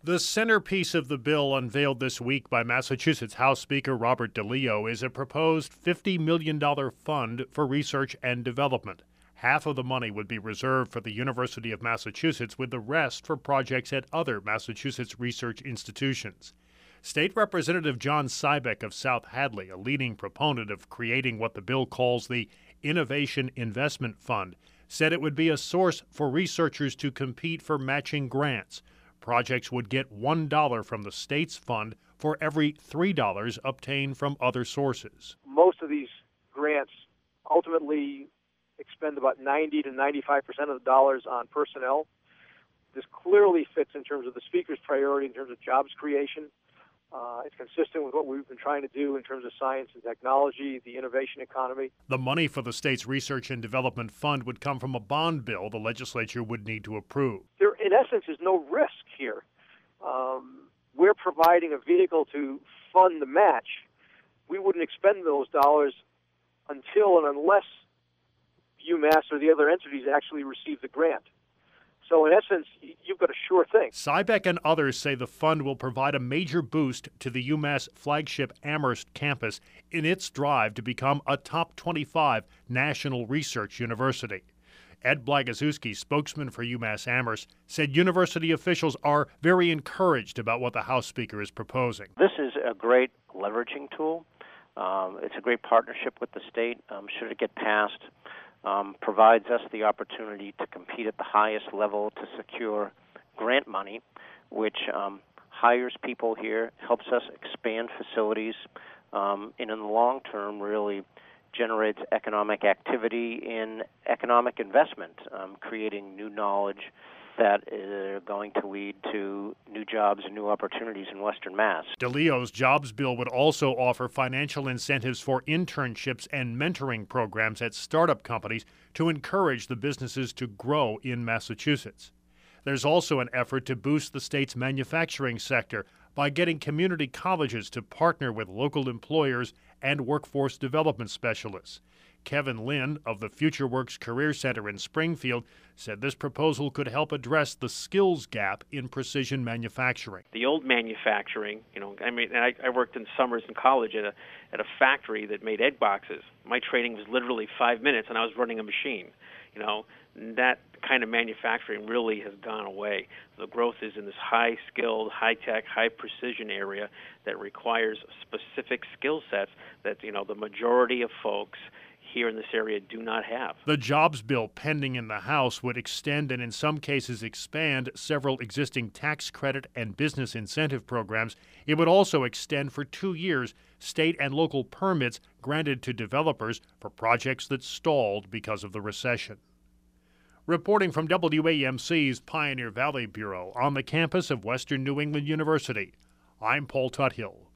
The centerpiece of the bill unveiled this week by Massachusetts House Speaker Robert DeLeo is a proposed $50 million fund for research and development. Half of the money would be reserved for the University of Massachusetts, with the rest for projects at other Massachusetts research institutions. State Representative John Cybeck of South Hadley, a leading proponent of creating what the bill calls the Innovation Investment Fund, said it would be a source for researchers to compete for matching grants. Projects would get $1 from the state's fund for every $3 obtained from other sources. Most of these grants ultimately expend about 90 to 95% of the dollars on personnel. This clearly fits in terms of the Speaker's priority in terms of jobs creation. It's consistent with what we've been trying to do in terms of science and technology, the innovation economy. The money for the state's Research and Development Fund would come from a bond bill the legislature would need to approve. There, in essence, is no risk here. We're providing a vehicle to fund the match. We wouldn't expend those dollars until and unless UMass or the other entities actually receive the grant. So in essence, you've got a sure thing. Cybeck and others say the fund will provide a major boost to the UMass flagship Amherst campus in its drive to become a top 25 national research university. Ed Blagaszewski, spokesman for UMass Amherst, said university officials are very encouraged about what the House Speaker is proposing. This is a great leveraging tool. It's a great partnership with the state. Should it get passed, provides us the opportunity to compete at the highest level to secure grant money, which hires people here, helps us expand facilities, and in the long term really generates economic activity and economic investment, creating new knowledge that are going to lead to new jobs and new opportunities in Western Mass. DeLeo's jobs bill would also offer financial incentives for internships and mentoring programs at startup companies to encourage the businesses to grow in Massachusetts. There's also an effort to boost the state's manufacturing sector by getting community colleges to partner with local employers and workforce development specialists. Kevin Lynn of the FutureWorks Career Center in Springfield said this proposal could help address the skills gap in precision manufacturing. The old manufacturing, I worked in summers in college at a factory that made egg boxes. My training was literally 5 minutes, and I was running a machine. That kind of manufacturing really has gone away. The growth is in this high-skilled, high-tech, high-precision area that requires specific skill sets that, the majority of folks here in this area do not have. The jobs bill pending in the House would extend and in some cases expand several existing tax credit and business incentive programs. It would also extend for 2 years state and local permits granted to developers for projects that stalled because of the recession. Reporting from WAMC's Pioneer Valley Bureau on the campus of Western New England University, I'm Paul Tuthill.